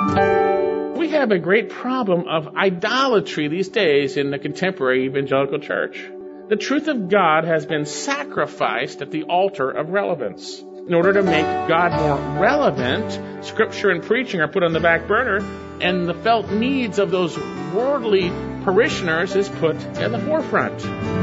We have a great problem of idolatry these days in the contemporary evangelical church. The truth of God has been sacrificed at the altar of relevance. In order to make God more relevant, Scripture and preaching are put on the back burner, and the felt needs of those worldly parishioners is put at the forefront.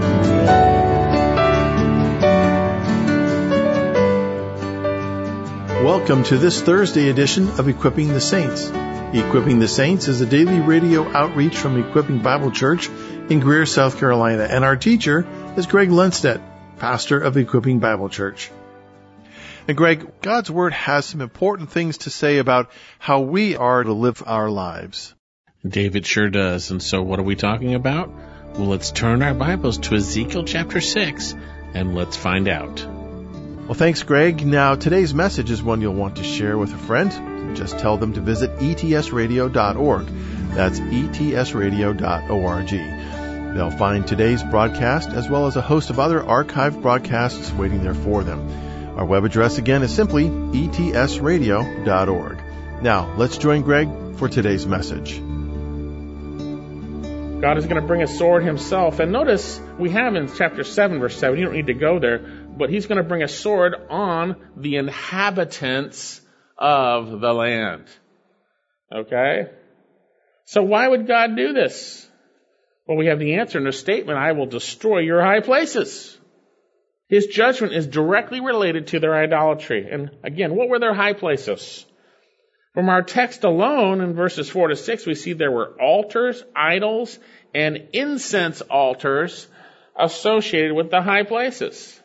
Welcome to this Thursday edition of Equipping the Saints. Equipping the Saints is a daily radio outreach from Equipping Bible Church in Greer, South Carolina, and our teacher is Greg Lundstedt, pastor of Equipping Bible Church. And Greg, God's Word has some important things to say about how we are to live our lives. David sure does. And so what are we talking about? Well, let's turn our Bibles to Ezekiel chapter 6, and let's find out. Well, thanks, Greg. Now, today's message is one you'll want to share with a friend. Just tell them to visit etsradio.org. That's etsradio.org. They'll find today's broadcast as well as a host of other archived broadcasts waiting there for them. Our web address again is simply etsradio.org. Now, let's join Greg for today's message. God is going to bring a sword himself. And notice we have in chapter 7, verse 7, you don't need to go there, but he's going to bring a sword on the inhabitants of the land. Okay? So why would God do this? Well, we have the answer in the statement, I will destroy your high places. His judgment is directly related to their idolatry. And again, what were their high places? From our text alone, in verses 4 to 6, we see there were altars, idols, and incense altars associated with the high places.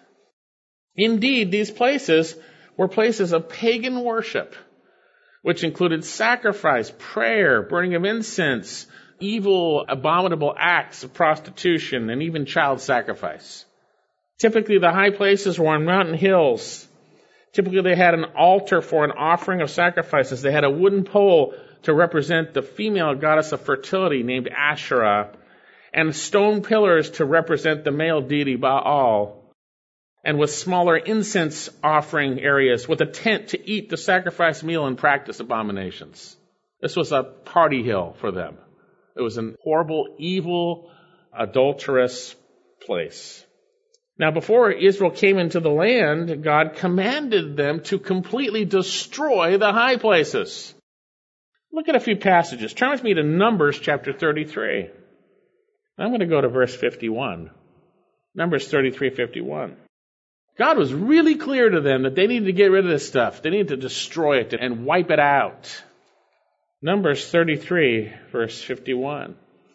Indeed, these places were places of pagan worship, which included sacrifice, prayer, burning of incense, evil, abominable acts of prostitution, and even child sacrifice. Typically, the high places were on mountain hills. Typically, they had an altar for an offering of sacrifices. They had a wooden pole to represent the female goddess of fertility named Asherah, and stone pillars to represent the male deity Baal, and with smaller incense offering areas with a tent to eat the sacrifice meal and practice abominations. This was a party hill for them. It was an horrible, evil, adulterous place. Now, before Israel came into the land, God commanded them to completely destroy the high places. Look at a few passages. Turn with me to Numbers chapter 33. I'm going to go to verse 51. Numbers 33:51. God was really clear to them that they needed to get rid of this stuff. They needed to destroy it and wipe it out. Numbers 33, verse 51.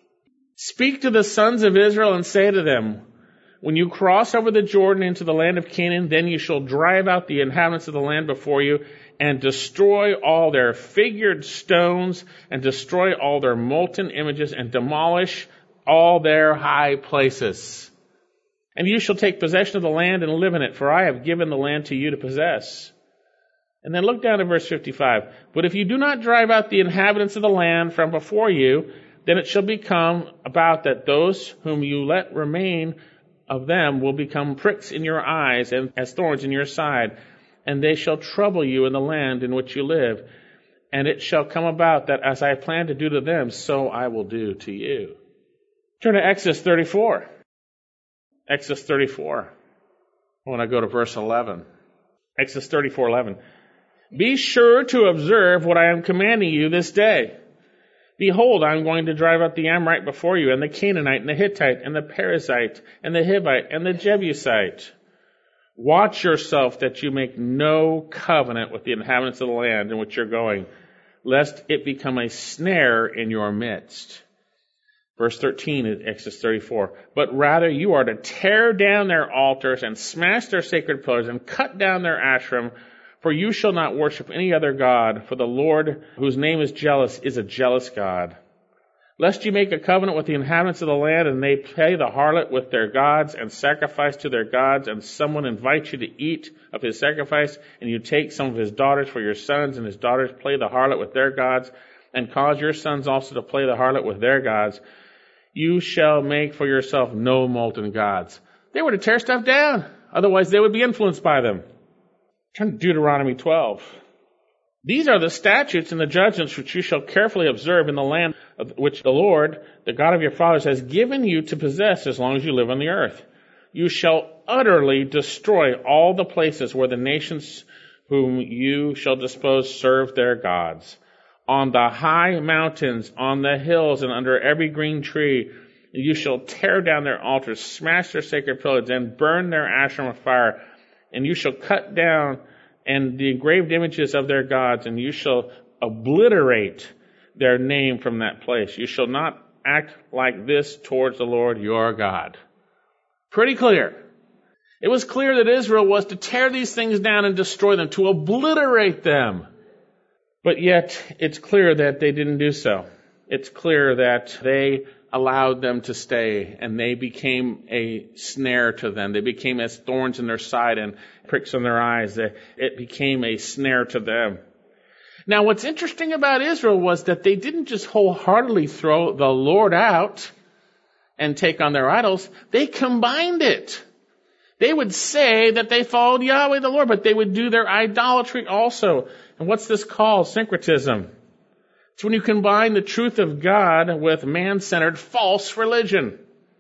Speak to the sons of Israel and say to them, when you cross over the Jordan into the land of Canaan, then you shall drive out the inhabitants of the land before you and destroy all their figured stones and destroy all their molten images and demolish all their high places. And you shall take possession of the land and live in it, for I have given the land to you to possess. And then look down to verse 55. But if you do not drive out the inhabitants of the land from before you, then it shall become about that those whom you let remain of them will become pricks in your eyes and as thorns in your side, and they shall trouble you in the land in which you live. And it shall come about that as I plan to do to them, so I will do to you. Turn to Exodus 34. Exodus 34. I want to go to verse 11. Exodus 34:11. Be sure to observe what I am commanding you this day. Behold, I am going to drive out the Amorite before you, and the Canaanite, and the Hittite, and the Perizzite, and the Hivite, and the Jebusite. Watch yourself that you make no covenant with the inhabitants of the land in which you're going, lest it become a snare in your midst. Verse 13 in Exodus 34. But rather you are to tear down their altars and smash their sacred pillars and cut down their Asherim, for you shall not worship any other god, for the Lord, whose name is jealous, is a jealous God. Lest you make a covenant with the inhabitants of the land, and they play the harlot with their gods, and sacrifice to their gods, and someone invites you to eat of his sacrifice, and you take some of his daughters for your sons, and his daughters play the harlot with their gods, and cause your sons also to play the harlot with their gods, you shall make for yourself no molten gods. They were to tear stuff down, otherwise they would be influenced by them. Turn to Deuteronomy 12. These are the statutes and the judgments which you shall carefully observe in the land which the Lord, the God of your fathers, has given you to possess as long as you live on the earth. You shall utterly destroy all the places where the nations whom you shall dispose serve their gods. On the high mountains, on the hills, and under every green tree, you shall tear down their altars, smash their sacred pillars, and burn their Asherim with fire. And you shall cut down and the engraved images of their gods, and you shall obliterate their name from that place. You shall not act like this towards the Lord your God. Pretty clear. It was clear that Israel was to tear these things down and destroy them, to obliterate them. But yet, it's clear that they didn't do so. It's clear that they allowed them to stay, and they became a snare to them. They became as thorns in their side and pricks in their eyes. It became a snare to them. Now, what's interesting about Israel was that they didn't just wholeheartedly throw the Lord out and take on their idols. They combined it. They would say that they followed Yahweh the Lord, but they would do their idolatry also. And what's this called? Syncretism. It's when you combine the truth of God with man-centered false religion.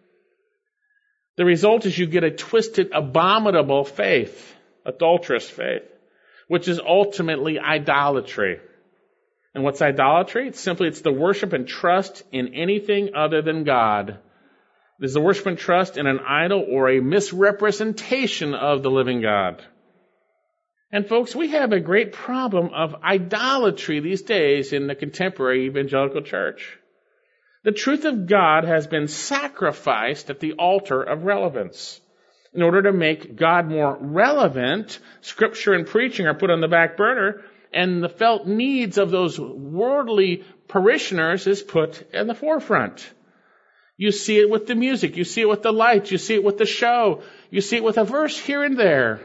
The result is you get a twisted, abominable faith, adulterous faith, which is ultimately idolatry. And what's idolatry? It's the worship and trust in anything other than God. It is the worship and trust in an idol or a misrepresentation of the living God. And folks, we have a great problem of idolatry these days in the contemporary evangelical church. The truth of God has been sacrificed at the altar of relevance. In order to make God more relevant, Scripture and preaching are put on the back burner, and the felt needs of those worldly parishioners is put in the forefront. You see it with the music, you see it with the lights, you see it with the show, you see it with a verse here and there.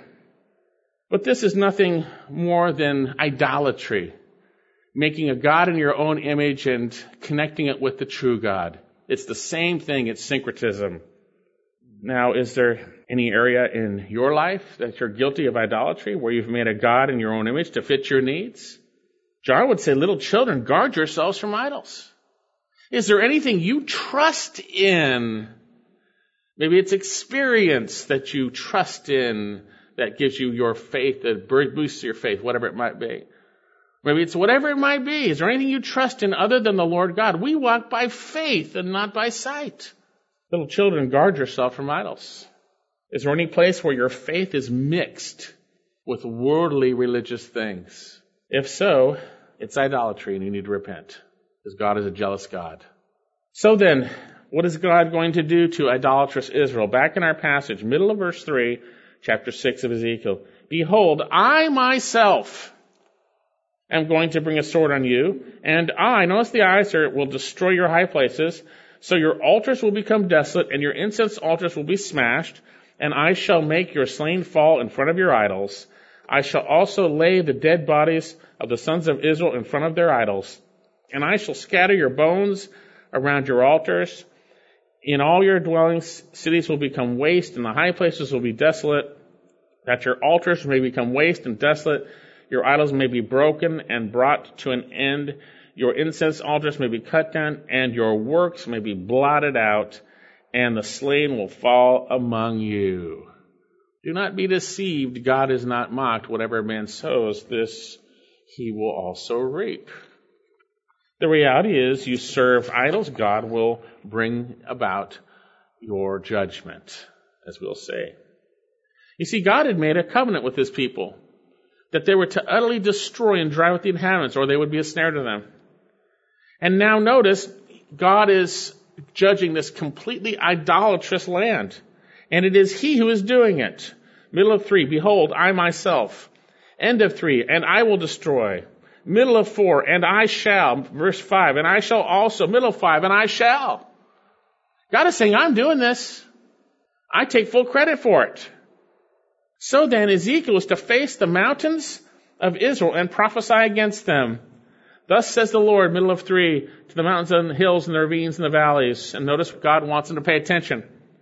But this is nothing more than idolatry, making a God in your own image and connecting it with the true God. It's the same thing, it's syncretism. Now, is there any area in your life that you're guilty of idolatry, where you've made a God in your own image to fit your needs? John would say, little children, guard yourselves from idols. Is there anything you trust in? Maybe it's experience that you trust in that gives you your faith, that boosts your faith, whatever it might be. Maybe it's whatever it might be. Is there anything you trust in other than the Lord God? We walk by faith and not by sight. Little children, guard yourself from idols. Is there any place where your faith is mixed with worldly religious things? If so, it's idolatry and you need to repent, because God is a jealous God. So then, what is God going to do to idolatrous Israel? Back in our passage, middle of verse 3, chapter 6 of Ezekiel. Behold, I myself am going to bring a sword on you, and notice the eyes here, will destroy your high places, so your altars will become desolate, and your incense altars will be smashed, and I shall make your slain fall in front of your idols. I shall also lay the dead bodies of the sons of Israel in front of their idols, and I shall scatter your bones around your altars. In all your dwellings, cities will become waste, and the high places will be desolate, that your altars may become waste and desolate. Your idols may be broken and brought to an end. Your incense altars may be cut down, and your works may be blotted out, and the slain will fall among you. Do not be deceived. God is not mocked. Whatever a man sows, this he will also reap. The reality is, you serve idols, God will bring about your judgment, as we'll say. You see, God had made a covenant with his people that they were to utterly destroy and drive out the inhabitants, or they would be a snare to them. And now notice, God is judging this completely idolatrous land, and it is he who is doing it. Middle of 3, behold, I myself. End of 3, and I will destroy. Middle of 4, and I shall. Verse 5, and I shall also. Middle of 5, and I shall. God is saying, I'm doing this. I take full credit for it. So then Ezekiel is to face the mountains of Israel and prophesy against them. Thus says the Lord, middle of 3, to the mountains and the hills and the ravines and the valleys. And notice God wants them to pay attention.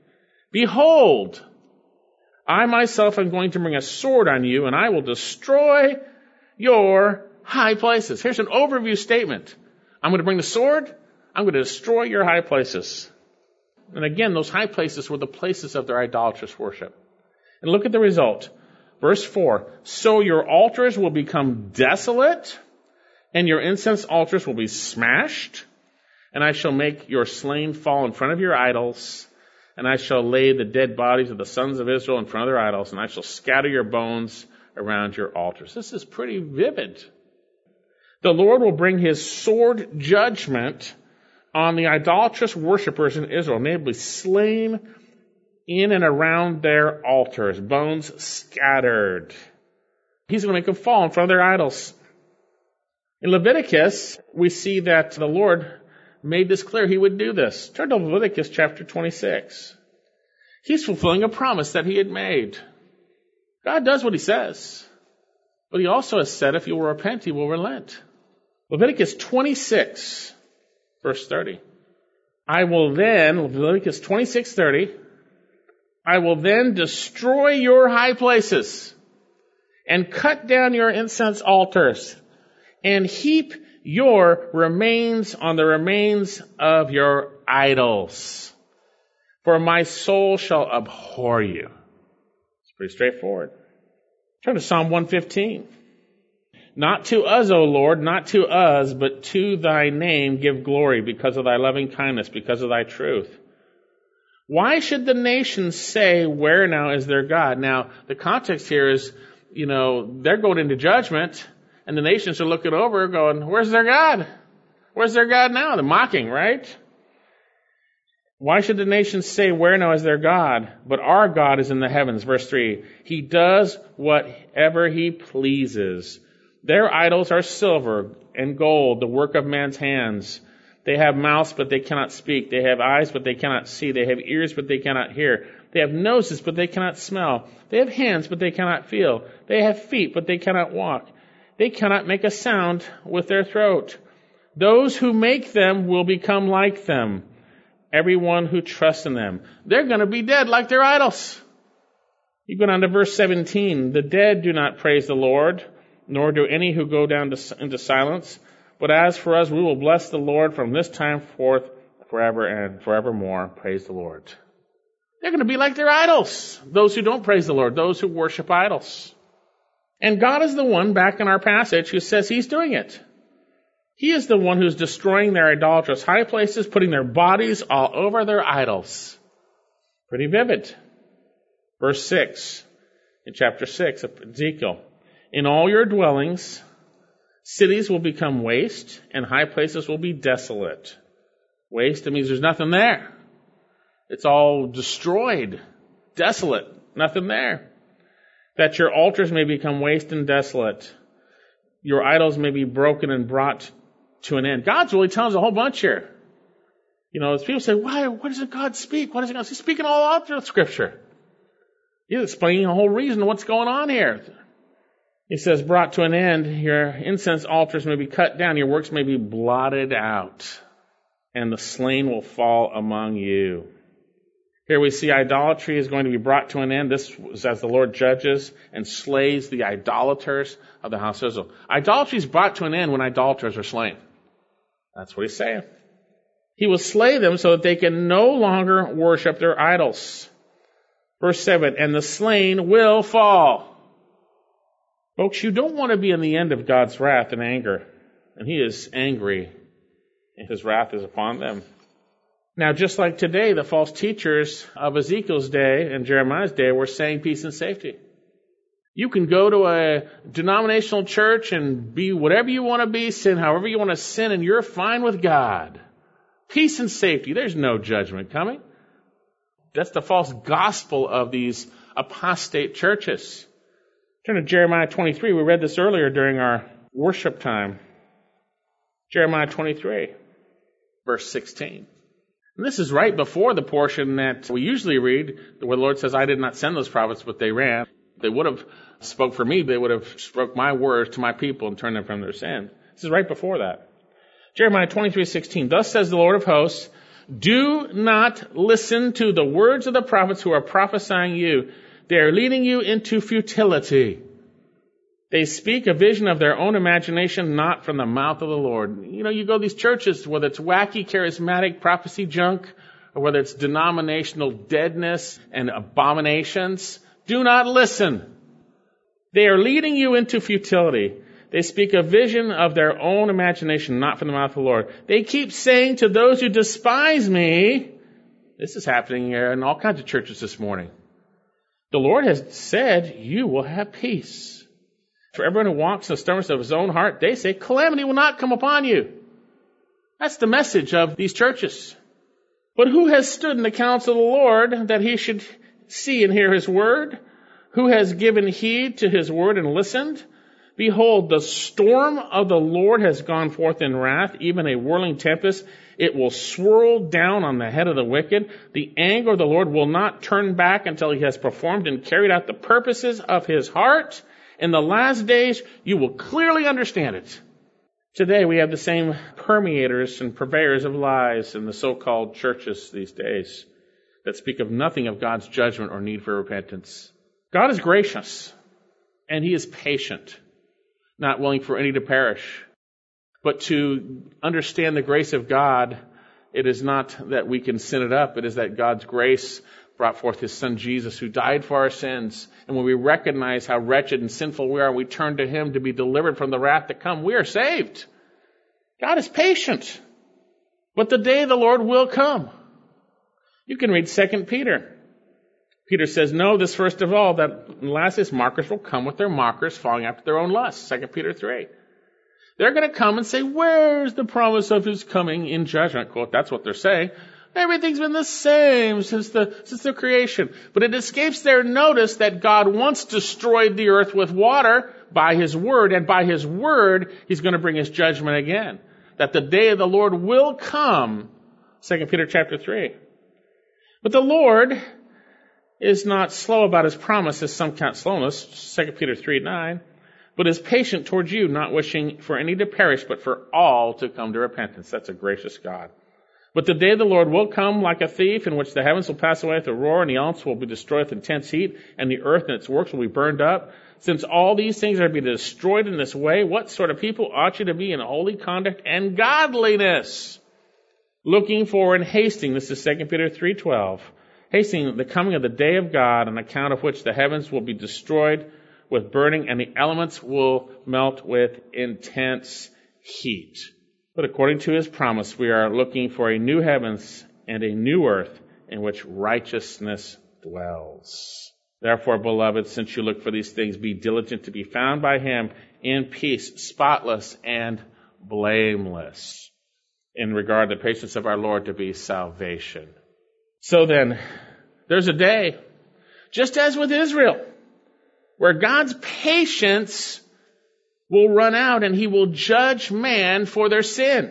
Behold, I myself am going to bring a sword on you, and I will destroy your high places. Here's an overview statement. I'm going to bring the sword. I'm going to destroy your high places. And again, those high places were the places of their idolatrous worship. And look at the result. Verse 4, so your altars will become desolate, and your incense altars will be smashed, and I shall make your slain fall in front of your idols, and I shall lay the dead bodies of the sons of Israel in front of their idols, and I shall scatter your bones around your altars. This is pretty vivid. The Lord will bring his sword judgment on the idolatrous worshipers in Israel, namely slain in and around their altars, bones scattered. He's going to make them fall in front of their idols. In Leviticus, we see that the Lord made this clear he would do this. Turn to Leviticus chapter 26. He's fulfilling a promise that he had made. God does what he says. But he also has said if you will repent, he will relent. Leviticus 26, verse 30. Leviticus 26:30, I will then destroy your high places and cut down your incense altars and heap your remains on the remains of your idols. For my soul shall abhor you. It's pretty straightforward. Turn to Psalm 115. Not to us, O Lord, not to us, but to thy name give glory because of thy loving kindness, because of thy truth. Why should the nations say, where now is their God? Now, the context here is, they're going into judgment, and the nations are looking over going, where's their God? Where's their God now? They're mocking, right? Why should the nations say, where now is their God? But our God is in the heavens. Verse 3, he does whatever he pleases. Their idols are silver and gold, the work of man's hands. They have mouths, but they cannot speak. They have eyes, but they cannot see. They have ears, but they cannot hear. They have noses, but they cannot smell. They have hands, but they cannot feel. They have feet, but they cannot walk. They cannot make a sound with their throat. Those who make them will become like them. Everyone who trusts in them. They're going to be dead like their idols. You go down to verse 17. The dead do not praise the Lord, nor do any who go down into silence. But as for us, we will bless the Lord from this time forth forever and forevermore. Praise the Lord. They're going to be like their idols. Those who don't praise the Lord, those who worship idols. And God is the one, back in our passage, who says he's doing it. He is the one who's destroying their idolatrous high places, putting their bodies all over their idols. Pretty vivid. Verse 6, in chapter 6 of Ezekiel. In all your dwellings, cities will become waste, and high places will be desolate. Waste, it means there's nothing there. It's all destroyed, desolate, nothing there. That your altars may become waste and desolate. Your idols may be broken and brought to an end. God's really telling us a whole bunch here. As people say, why? What does God speak? What does God? He's speaking all out through Scripture. He's explaining the whole reason of what's going on here. He says, brought to an end, your incense altars may be cut down, your works may be blotted out, and the slain will fall among you. Here we see idolatry is going to be brought to an end. This is as the Lord judges and slays the idolaters of the house of Israel. Idolatry is brought to an end when idolaters are slain. That's what he's saying. He will slay them so that they can no longer worship their idols. Verse 7, and the slain will fall. Folks, you don't want to be in the end of God's wrath and anger. And he is angry, and his wrath is upon them. Now, just like today, the false teachers of Ezekiel's day and Jeremiah's day were saying peace and safety. You can go to a denominational church and be whatever you want to be, sin however you want to sin, and you're fine with God. Peace and safety. There's no judgment coming. That's the false gospel of these apostate churches. Turn to Jeremiah 23. We read this earlier during our worship time. Jeremiah 23, verse 16. And this is right before the portion that we usually read, where the Lord says, I did not send those prophets, but they ran. They would have spoke for me. They would have spoke my words to my people and turned them from their sin. This is right before that. Jeremiah 23:16. Thus says the Lord of hosts, do not listen to the words of the prophets who are prophesying you. They are leading you into futility. They speak a vision of their own imagination, not from the mouth of the Lord. You know, you go to these churches, whether it's wacky, charismatic prophecy junk, or whether it's denominational deadness and abominations, do not listen. They are leading you into futility. They speak a vision of their own imagination, not from the mouth of the Lord. They keep saying to those who despise me, this is happening here in all kinds of churches this morning. The Lord has said, you will have peace. For everyone who walks in the stubbornness of his own heart, they say, calamity will not come upon you. That's the message of these churches. But who has stood in the counsel of the Lord that he should see and hear his word? Who has given heed to his word and listened? Behold, the storm of the Lord has gone forth in wrath, even a whirling tempest. It will swirl down on the head of the wicked. The anger of the Lord will not turn back until he has performed and carried out the purposes of his heart. In the last days, you will clearly understand it. Today, we have the same permeators and purveyors of lies in the so-called churches these days that speak of nothing of God's judgment or need for repentance. God is gracious, and he is patient, not willing for any to perish. But to understand the grace of God, it is not that we can sin it up. It is that God's grace brought forth his son Jesus, who died for our sins. And when we recognize how wretched and sinful we are, we turn to him to be delivered from the wrath to come. We are saved. God is patient. But the day of the Lord will come. You can read 2 Peter. Peter says, know this first of all, that in the last days mockers will come with their mockers, following after their own lusts. 2 Peter 3. They're going to come and say, where's the promise of his coming in judgment? Quote, that's what they're saying. Everything's been the same since the creation. But it escapes their notice that God once destroyed the earth with water by his word, and by his word, he's going to bring his judgment again. That the day of the Lord will come. 2 Peter chapter 3. But the Lord is not slow about his promise, as some count slowness, 2 Peter 3:9, but is patient towards you, not wishing for any to perish, but for all to come to repentance. That's a gracious God. But the day of the Lord will come like a thief, in which the heavens will pass away with a roar, and the elements will be destroyed with intense heat, and the earth and its works will be burned up. Since all these things are to be destroyed in this way, what sort of people ought you to be in holy conduct and godliness? Looking for and hasting, this is 2 Peter 3:12, hastening the coming of the day of God, on account of which the heavens will be destroyed with burning, and the elements will melt with intense heat. But according to his promise, we are looking for a new heavens and a new earth in which righteousness dwells. Therefore, beloved, since you look for these things, be diligent to be found by him in peace, spotless and blameless, in regard to the patience of our Lord to be salvation. So then, there's a day, just as with Israel, where God's patience will run out and he will judge man for their sin.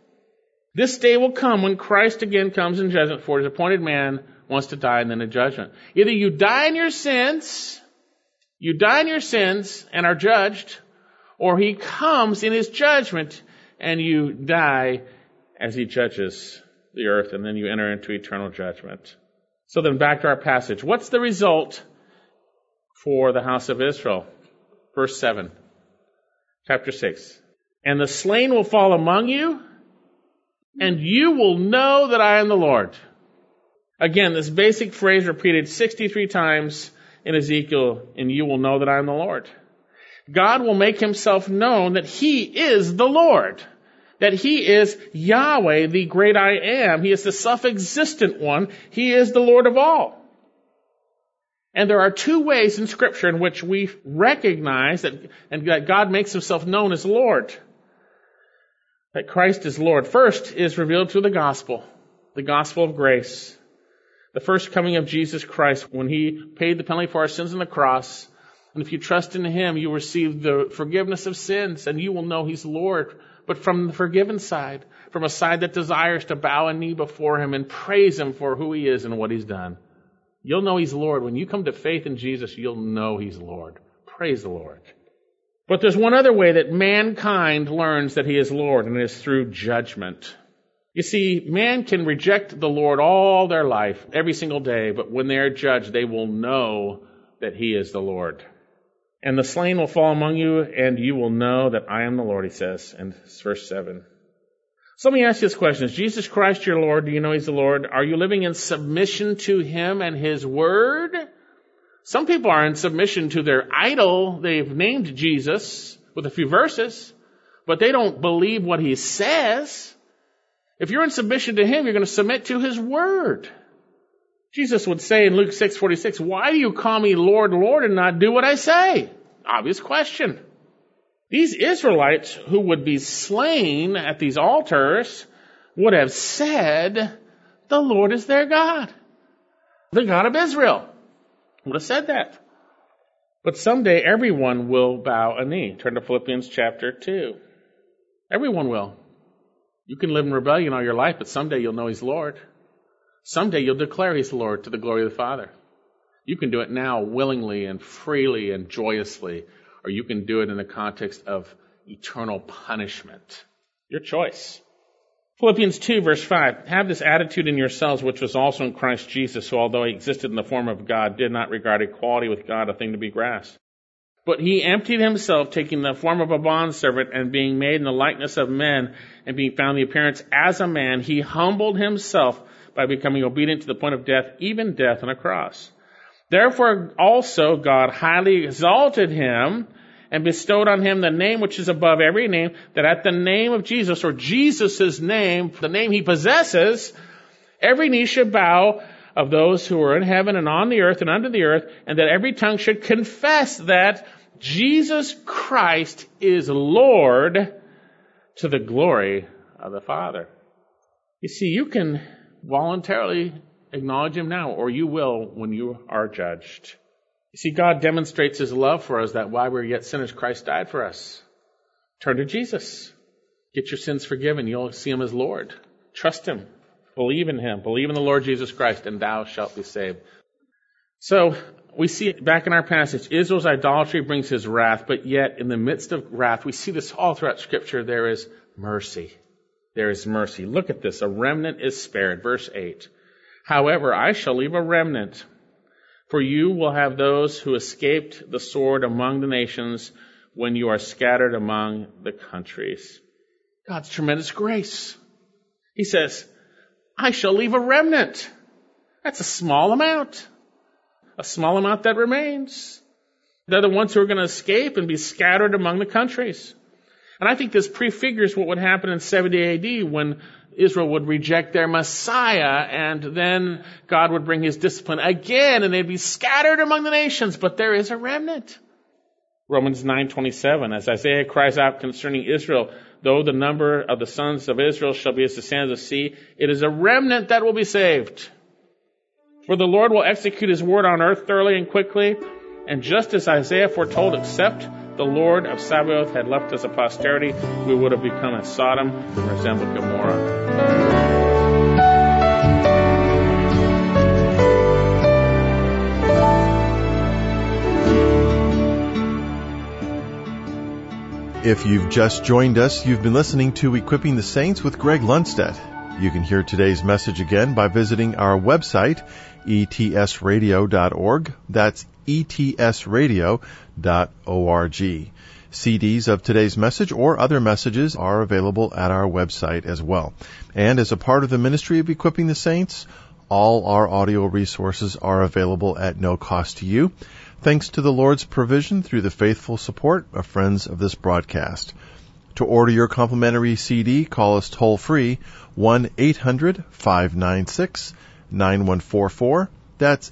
This day will come when Christ again comes in judgment for his appointed man wants to die and then in judgment. Either you die in your sins and are judged, or he comes in his judgment and you die as he judges the earth, and then you enter into eternal judgment. So then back to our passage. What's the result for the house of Israel? Verse 7. Chapter 6. And the slain will fall among you, and you will know that I am the Lord. Again, this basic phrase repeated 63 times in Ezekiel, and you will know that I am the Lord. God will make himself known that he is the Lord, that he is Yahweh, the great I am. He is the self-existent one. He is the Lord of all. And there are two ways in Scripture in which we recognize that God makes himself known as Lord, that Christ is Lord. First is revealed through the gospel of grace. The first coming of Jesus Christ, when he paid the penalty for our sins on the cross. And if you trust in him, you receive the forgiveness of sins, and you will know he's Lord. But from the forgiven side, from a side that desires to bow a knee before him and praise him for who he is and what he's done. You'll know he's Lord. When you come to faith in Jesus, you'll know he's Lord. Praise the Lord. But there's one other way that mankind learns that he is Lord, and it is through judgment. You see, man can reject the Lord all their life, every single day, but when they are judged, they will know that he is the Lord. And the slain will fall among you, and you will know that I am the Lord, he says in verse 7. So let me ask you this question. Is Jesus Christ your Lord? Do you know he's the Lord? Are you living in submission to him and his word? Some people are in submission to their idol. They've named Jesus with a few verses, but they don't believe what he says. If you're in submission to him, you're going to submit to his word. Jesus would say in Luke 6:46, why do you call me Lord, Lord, and not do what I say? Obvious question. These Israelites who would be slain at these altars would have said, the Lord is their God. The God of Israel would have said that. But someday everyone will bow a knee. Turn to Philippians chapter 2. Everyone will. You can live in rebellion all your life, but someday you'll know he's Lord. Someday you'll declare he's Lord to the glory of the Father. You can do it now willingly and freely and joyously, or you can do it in the context of eternal punishment. Your choice. Philippians 2, verse 5. Have this attitude in yourselves, which was also in Christ Jesus, who, although he existed in the form of God, did not regard equality with God a thing to be grasped. But he emptied himself, taking the form of a bondservant, and being made in the likeness of men, and being found in the appearance as a man, he humbled himself by becoming obedient to the point of death, even death on a cross. Therefore also God highly exalted him and bestowed on him the name which is above every name, that at the name of Jesus, or Jesus' name, the name he possesses, every knee should bow of those who are in heaven and on the earth and under the earth, and that every tongue should confess that Jesus Christ is Lord, to the glory of the Father. You see, you can voluntarily acknowledge him now, or you will when you are judged. You see, God demonstrates his love for us, that while we were yet sinners, Christ died for us. Turn to Jesus. Get your sins forgiven. You'll see him as Lord. Trust him. Believe in him. Believe in the Lord Jesus Christ, and thou shalt be saved. So, we see back in our passage, Israel's idolatry brings his wrath, but yet in the midst of wrath, we see this all throughout Scripture, there is mercy. There is mercy. Look at this. A remnant is spared. Verse 8. However, I shall leave a remnant, for you will have those who escaped the sword among the nations when you are scattered among the countries. God's tremendous grace. He says, I shall leave a remnant. That's a small amount. A small amount that remains. They're the ones who are going to escape and be scattered among the countries. And I think this prefigures what would happen in 70 AD when Israel would reject their Messiah, and then God would bring his discipline again, and they'd be scattered among the nations. But there is a remnant. Romans 9:27, as Isaiah cries out concerning Israel, though the number of the sons of Israel shall be as the sand of the sea, it is a remnant that will be saved. For the Lord will execute his word on earth thoroughly and quickly, and just as Isaiah foretold, except the Lord of Sabaoth had left us a posterity, we would have become as Sodom and resembled Gomorrah. If you've just joined us, you've been listening to Equipping the Saints with Greg Lundstedt. You can hear today's message again by visiting our website, etsradio.org. That's etsradio.org. CDs of today's message or other messages are available at our website as well. And as a part of the ministry of Equipping the Saints, all our audio resources are available at no cost to you, thanks to the Lord's provision through the faithful support of friends of this broadcast. To order your complimentary CD, call us toll-free, 1-800-596-9144. That's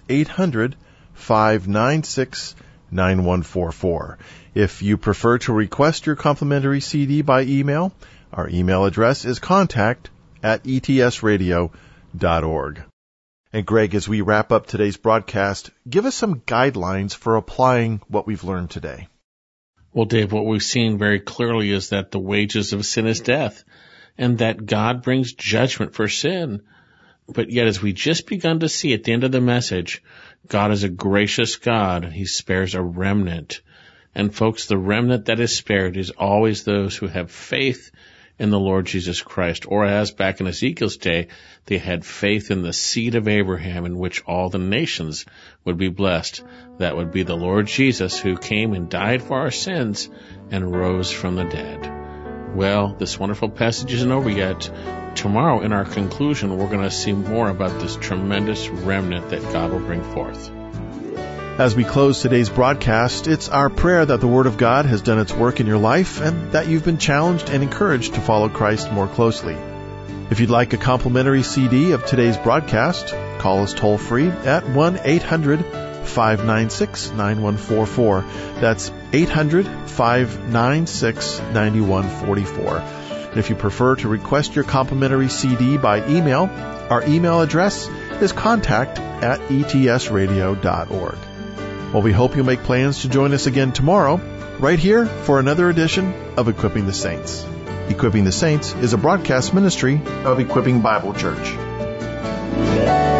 800-596-9144. If you prefer to request your complimentary CD by email, our email address is contact@etsradio.org. And Greg, as we wrap up today's broadcast, give us some guidelines for applying what we've learned today. Well, Dave, what we've seen very clearly is that the wages of sin is death, and that God brings judgment for sin. But yet, as we just begun to see at the end of the message, God is a gracious God. He spares a remnant. And folks, the remnant that is spared is always those who have faith in the Lord Jesus Christ. Or as back in Ezekiel's day, they had faith in the seed of Abraham in which all the nations would be blessed. That would be the Lord Jesus, who came and died for our sins and rose from the dead. Well, this wonderful passage isn't over yet. Tomorrow, in our conclusion, we're going to see more about this tremendous remnant that God will bring forth. As we close today's broadcast, it's our prayer that the Word of God has done its work in your life and that you've been challenged and encouraged to follow Christ more closely. If you'd like a complimentary CD of today's broadcast, call us toll-free at 1-800-596-9144. That's 800-596-9144. And if you prefer to request your complimentary CD by email, our email address is contact@etsradio.org. Well, we hope you'll make plans to join us again tomorrow, right here for another edition of Equipping the Saints. Equipping the Saints is a broadcast ministry of Equipping Bible Church.